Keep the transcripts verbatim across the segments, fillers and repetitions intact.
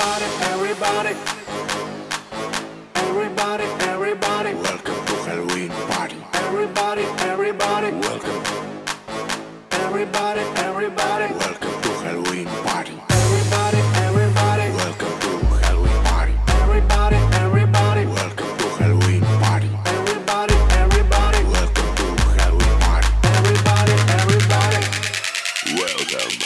Everybody, everybody, everybody, everybody, welcome to Halloween party. Everybody, everybody, welcome. Everybody, everybody, welcome to Halloween party. Everybody, everybody, welcome to Halloween party. Everybody, everybody, welcome to Halloween party. Everybody, everybody, welcome to Halloween party. Everybody, everybody, welcome.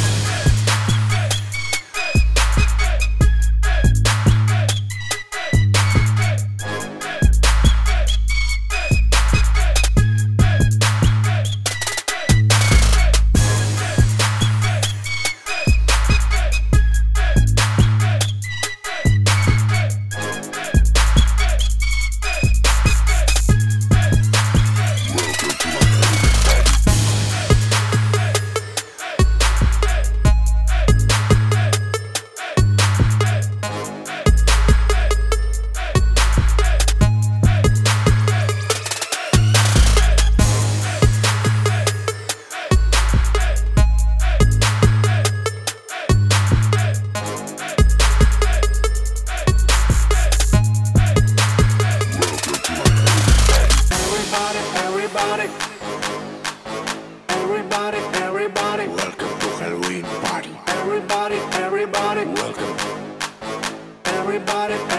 Everybody, everybody, everybody, welcome to Halloween party. Everybody, everybody, welcome. Everybody.